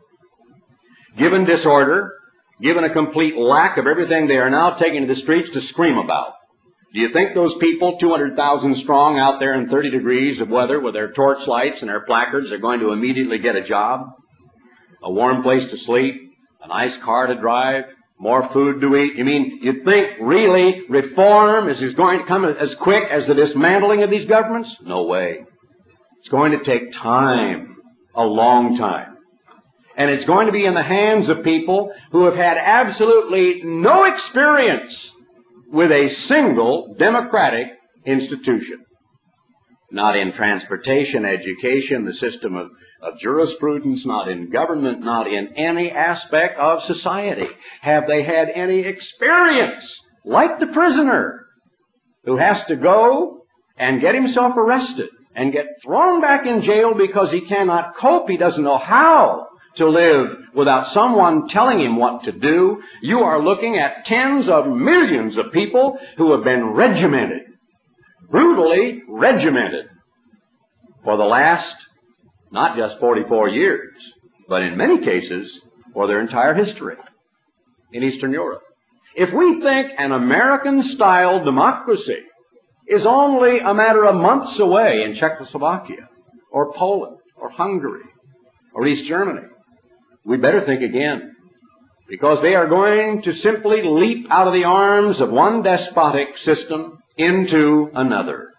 Given disorder, given a complete lack of everything they are now taking to the streets to scream about, do you think those people, two hundred thousand strong out there in thirty degrees of weather with their torchlights and their placards, are going to immediately get a job? A warm place to sleep? A nice car to drive? More food to eat? You mean, you think really reform is going to come as quick as the dismantling of these governments? No way. It's going to take time, a long time. And it's going to be in the hands of people who have had absolutely no experience with a single democratic institution. Not in transportation, education, the system of, of jurisprudence, not in government, not in any aspect of society. Have they had any experience, like the prisoner who has to go and get himself arrested and get thrown back in jail because he cannot cope, he doesn't know how to live without someone telling him what to do? You are looking at tens of millions of people who have been regimented, brutally regimented, for the last, not just forty-four years, but in many cases, for their entire history in Eastern Europe. If we think an American-style democracy is only a matter of months away in Czechoslovakia, or Poland, or Hungary, or East Germany, we better think again, because they are going to simply leap out of the arms of one despotic system into another.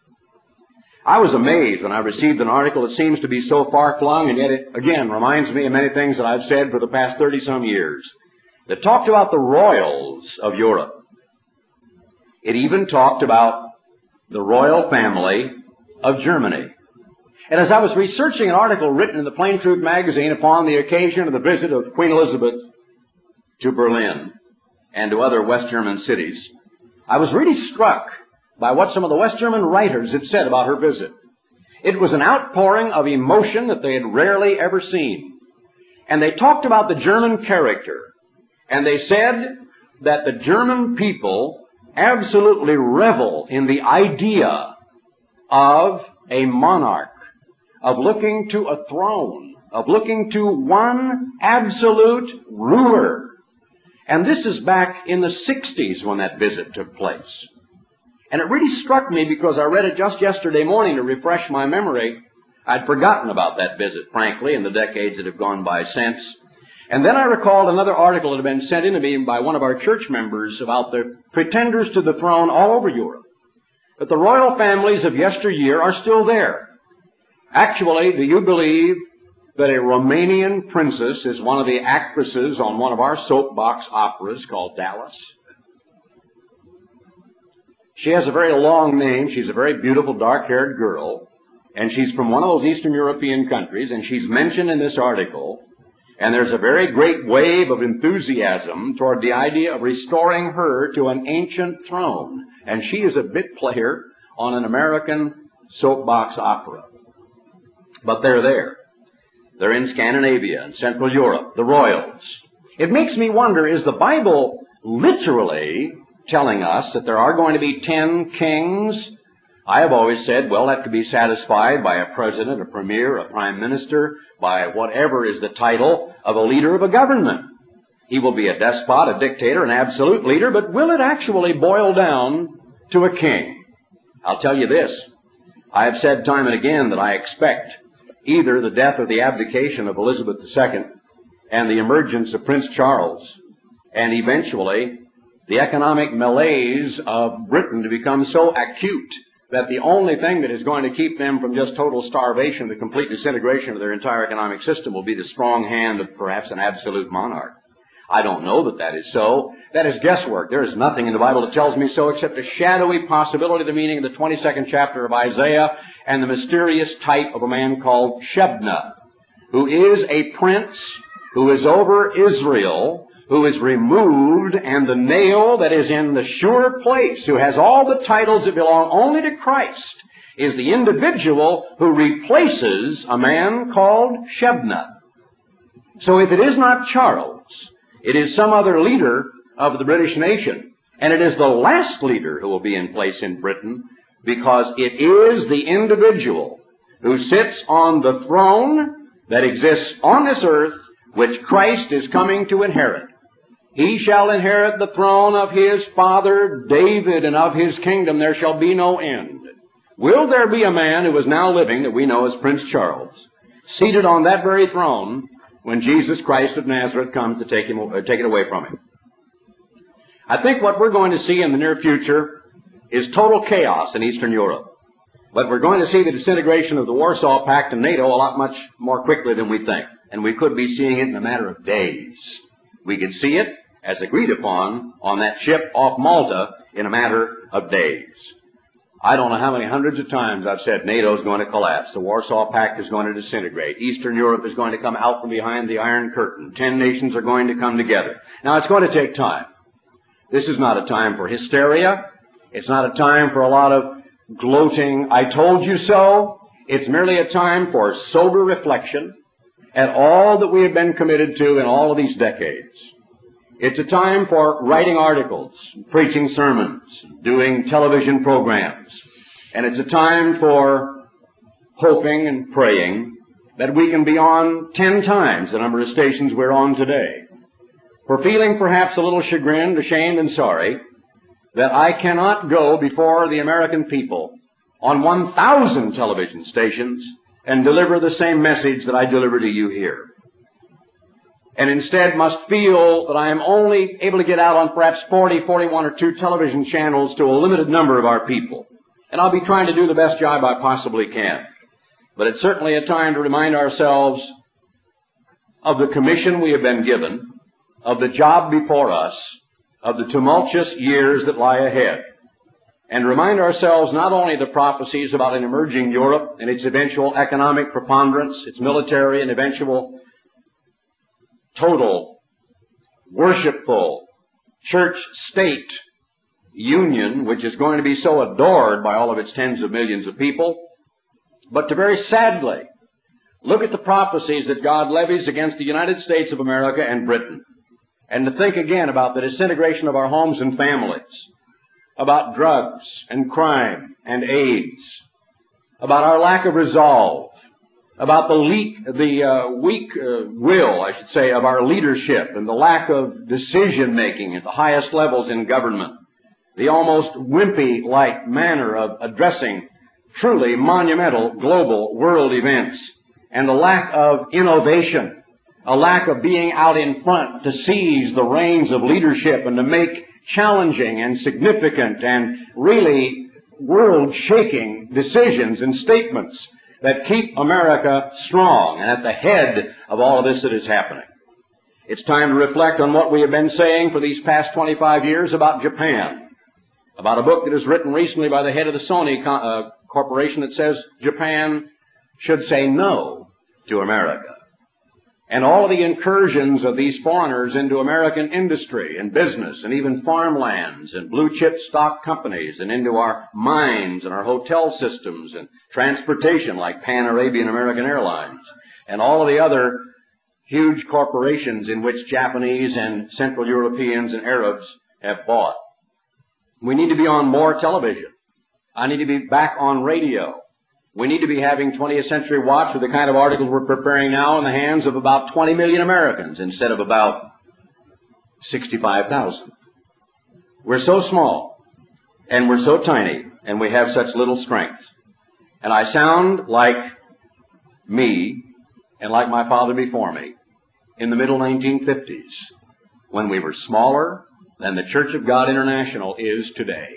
I was amazed when I received an article that seems to be so far-flung, and yet it, again, reminds me of many things that I've said for the past thirty-some years, that talked about the royals of Europe. It even talked about the royal family of Germany. And as I was researching an article written in the Plain Truth magazine upon the occasion of the visit of Queen Elizabeth to Berlin and to other West German cities, I was really struck by what some of the West German writers had said about her visit. It was an outpouring of emotion that they had rarely ever seen. And they talked about the German character. And they said that the German people absolutely revel in the idea of a monarch, of looking to a throne, of looking to one absolute ruler. And this is back in the sixties when that visit took place. And it really struck me because I read it just yesterday morning to refresh my memory. I'd forgotten about that visit, frankly, in the decades that have gone by since. And then I recalled another article that had been sent in to me by one of our church members about the pretenders to the throne all over Europe. That the royal families of yesteryear are still there. Actually, do you believe that a Romanian princess is one of the actresses on one of our soapbox operas called Dallas? She has a very long name. She's a very beautiful, dark-haired girl, and she's from one of those Eastern European countries, and she's mentioned in this article, and there's a very great wave of enthusiasm toward the idea of restoring her to an ancient throne, and she is a bit player on an American soapbox opera. But they're there. They're in Scandinavia and Central Europe, the royals. It makes me wonder, is the Bible literally telling us that there are going to be ten kings? I have always said, well, that could be satisfied by a president, a premier, a prime minister, by whatever is the title of a leader of a government. He will be a despot, a dictator, an absolute leader, but will it actually boil down to a king? I'll tell you this. I have said time and again that I expect either the death or the abdication of Elizabeth the Second and the emergence of Prince Charles, and eventually the economic malaise of Britain to become so acute that the only thing that is going to keep them from just total starvation, the complete disintegration of their entire economic system, will be the strong hand of perhaps an absolute monarch. I don't know that that is so. That is guesswork. There is nothing in the Bible that tells me so except a shadowy possibility, the meaning of the twenty-second chapter of Isaiah, and the mysterious type of a man called Shebna, who is a prince who is over Israel, who is removed, and the nail that is in the sure place, who has all the titles that belong only to Christ, is the individual who replaces a man called Shebna. So if it is not Charles, it is some other leader of the British nation, and it is the last leader who will be in place in Britain, because it is the individual who sits on the throne that exists on this earth, which Christ is coming to inherit. He shall inherit the throne of his father David, and of his kingdom there shall be no end. Will there be a man who is now living that we know as Prince Charles, seated on that very throne when Jesus Christ of Nazareth comes to take him, uh, take it away from him? I think what we're going to see in the near future is total chaos in Eastern Europe. But we're going to see the disintegration of the Warsaw Pact and NATO a lot much more quickly than we think. And we could be seeing it in a matter of days. We could see it, as agreed upon, on that ship off Malta in a matter of days. I don't know how many hundreds of times I've said NATO is going to collapse. The Warsaw Pact is going to disintegrate. Eastern Europe is going to come out from behind the Iron Curtain. Ten nations are going to come together. Now, it's going to take time. This is not a time for hysteria. It's not a time for a lot of gloating, I told you so. It's merely a time for sober reflection at all that we have been committed to in all of these decades. It's a time for writing articles, preaching sermons, doing television programs. And it's a time for hoping and praying that we can be on ten times the number of stations we're on today. For feeling perhaps a little chagrined, ashamed, and sorry that I cannot go before the American people on one thousand television stations and deliver the same message that I deliver to you here. And instead must feel that I am only able to get out on perhaps forty, forty-one, or two television channels to a limited number of our people. And I'll be trying to do the best job I possibly can. But it's certainly a time to remind ourselves of the commission we have been given, of the job before us, of the tumultuous years that lie ahead, and remind ourselves not only the prophecies about an emerging Europe and its eventual economic preponderance, its military and eventual total worshipful church-state union, which is going to be so adored by all of its tens of millions of people, but to very sadly look at the prophecies that God levies against the United States of America and Britain, and to think again about the disintegration of our homes and families, about drugs and crime and AIDS, about our lack of resolve, about the, leak, the uh, weak uh, will, I should say, of our leadership and the lack of decision-making at the highest levels in government, the almost wimpy-like manner of addressing truly monumental global world events, and the lack of innovation, a lack of being out in front to seize the reins of leadership and to make challenging and significant and really world-shaking decisions and statements that keep America strong and at the head of all of this that is happening. It's time to reflect on what we have been saying for these past twenty-five years about Japan, about a book that was written recently by the head of the Sony uh, Corporation that says Japan should say no to America. And all of the incursions of these foreigners into American industry and business and even farmlands and blue-chip stock companies and into our mines and our hotel systems and transportation like Pan Arabian American Airlines and all of the other huge corporations in which Japanese and Central Europeans and Arabs have bought. We need to be on more television. I need to be back on radio. We need to be having twentieth Century Watch with the kind of articles we're preparing now in the hands of about twenty million Americans instead of about sixty-five thousand. We're so small, and we're so tiny, and we have such little strength. And I sound like me, and like my father before me, in the middle nineteen fifties, when we were smaller than the Church of God International is today.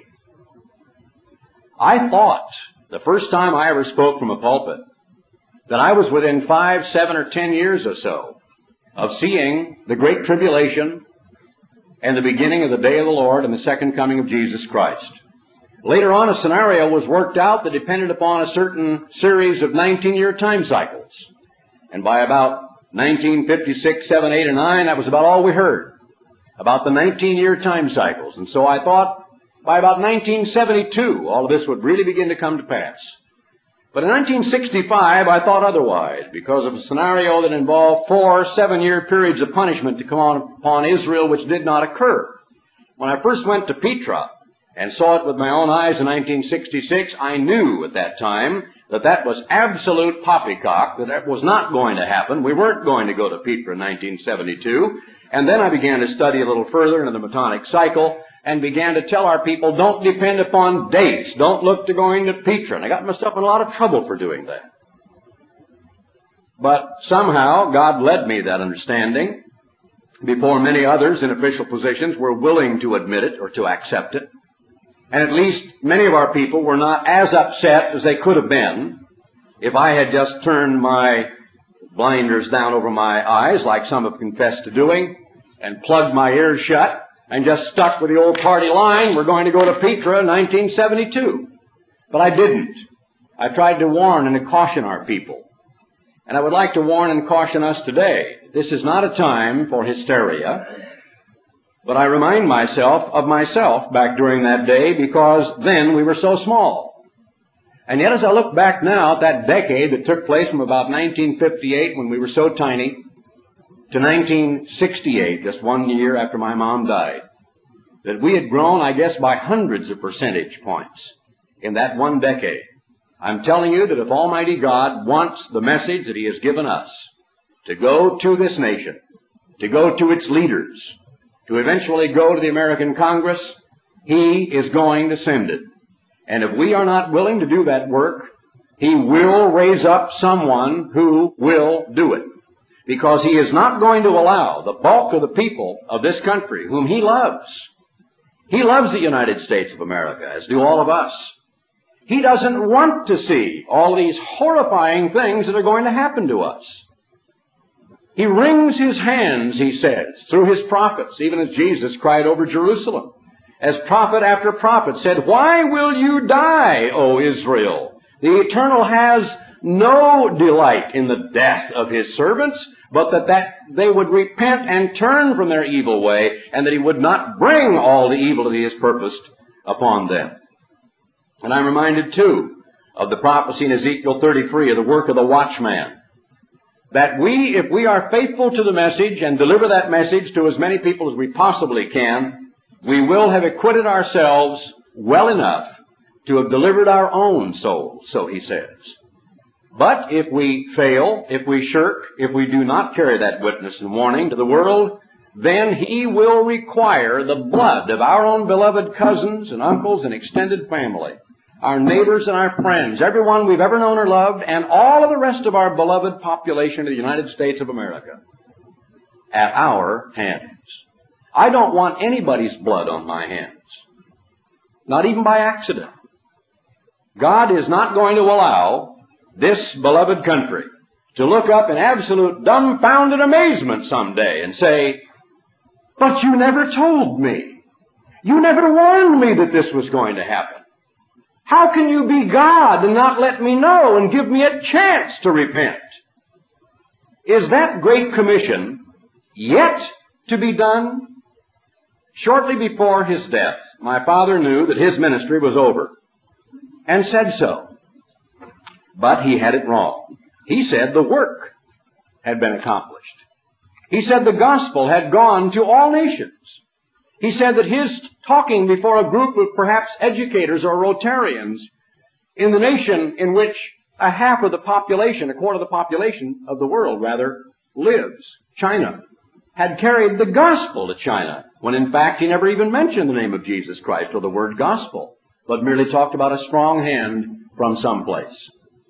I thought, the first time I ever spoke from a pulpit, that I was within five, seven, or ten years or so of seeing the Great Tribulation and the beginning of the day of the Lord and the second coming of Jesus Christ. Later on, a scenario was worked out that depended upon a certain series of nineteen-year time cycles. And by about nineteen fifty-six, seven, eight, and nine, that was about all we heard about the nineteen-year time cycles. And so I thought by about nineteen seventy-two, all of this would really begin to come to pass. But in nineteen sixty-five, I thought otherwise, because of a scenario that involved four seven-year periods of punishment to come on upon Israel, which did not occur. When I first went to Petra and saw it with my own eyes in nineteen sixty-six, I knew at that time that that was absolute poppycock, that that was not going to happen. We weren't going to go to Petra in nineteen seventy-two. And then I began to study a little further into the Metonic cycle and began to tell our people, don't depend upon dates. Don't look to going to Petra. And I got myself in a lot of trouble for doing that. But somehow God led me that understanding before many others in official positions were willing to admit it or to accept it. And at least many of our people were not as upset as they could have been if I had just turned my blinders down over my eyes, like some have confessed to doing, and plugged my ears shut and just stuck with the old party line, we're going to go to Petra in nineteen seventy-two. But I didn't. I tried to warn and to caution our people. And I would like to warn and caution us today. This is not a time for hysteria. But I remind myself of myself back during that day, because then we were so small. And yet as I look back now at that decade that took place from about nineteen fifty-eight, when we were so tiny, to nineteen sixty-eight, just one year after my mom died, that we had grown, I guess, by hundreds of percentage points in that one decade. I'm telling you that if Almighty God wants the message that He has given us to go to this nation, to go to its leaders, to eventually go to the American Congress, He is going to send it. And if we are not willing to do that work, He will raise up someone who will do it. Because He is not going to allow the bulk of the people of this country, whom He loves. He loves the United States of America, as do all of us. He doesn't want to see all these horrifying things that are going to happen to us. He wrings His hands, He says, through His prophets, even as Jesus cried over Jerusalem. As prophet after prophet said, "Why will you die, O Israel? The Eternal has no delight in the death of His servants, but that, that they would repent and turn from their evil way, and that He would not bring all the evil that He has purposed upon them." And I'm reminded, too, of the prophecy in Ezekiel thirty-three of the work of the watchman. That we, if we are faithful to the message and deliver that message to as many people as we possibly can, we will have acquitted ourselves well enough to have delivered our own souls, so he says. But if we fail, if we shirk, if we do not carry that witness and warning to the world, then He will require the blood of our own beloved cousins and uncles and extended family, our neighbors and our friends, everyone we've ever known or loved, and all of the rest of our beloved population of the United States of America, at our hands. I don't want anybody's blood on my hands, not even by accident. God is not going to allow this beloved country to look up in absolute dumbfounded amazement someday and say, "But you never told me. You never warned me that this was going to happen. How can you be God and not let me know and give me a chance to repent?" Is that Great Commission yet to be done? Shortly before his death, my father knew that his ministry was over, and said so. But he had it wrong. He said the work had been accomplished. He said the gospel had gone to all nations. He said that his talking before a group of perhaps educators or Rotarians in the nation in which a half of the population, a quarter of the population of the world, rather, lives, China, had carried the gospel to China, when in fact he never even mentioned the name of Jesus Christ or the word gospel, but merely talked about a strong hand from someplace.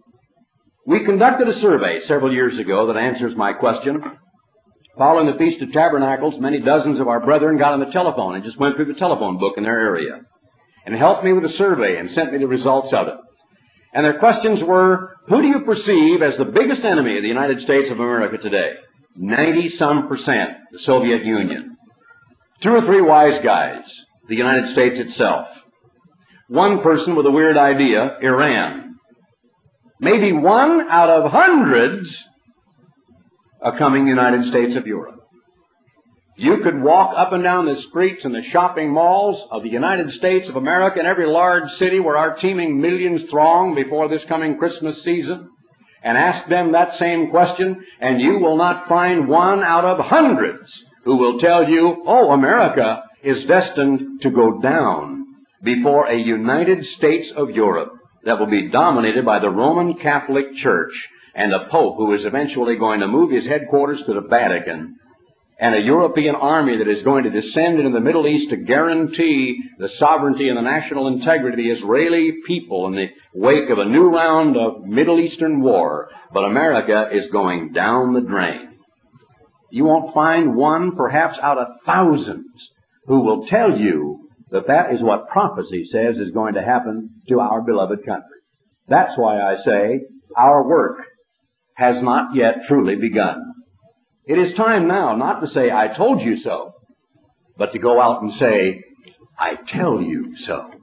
We conducted a survey several years ago that answers my question. Following the Feast of Tabernacles, many dozens of our brethren got on the telephone and just went through the telephone book in their area and helped me with a survey and sent me the results of it. And their questions were, who do you perceive as the biggest enemy of the United States of America today? Ninety-some percent, the Soviet Union. Two or three wise guys, the United States itself. One person with a weird idea, Iran. Maybe one out of hundreds a coming United States of Europe. You could walk up and down the streets and the shopping malls of the United States of America in every large city where our teeming millions throng before this coming Christmas season and ask them that same question, and you will not find one out of hundreds who will tell you, oh, America is destined to go down before a United States of Europe that will be dominated by the Roman Catholic Church and a Pope who is eventually going to move his headquarters to the Vatican, and a European army that is going to descend into the Middle East to guarantee the sovereignty and the national integrity of the Israeli people in the wake of a new round of Middle Eastern war. But America is going down the drain. You won't find one, perhaps out of thousands, who will tell you that that is what prophecy says is going to happen to our beloved country. That's why I say our work has not yet truly begun. It is time now not to say, I told you so, but to go out and say, I tell you so.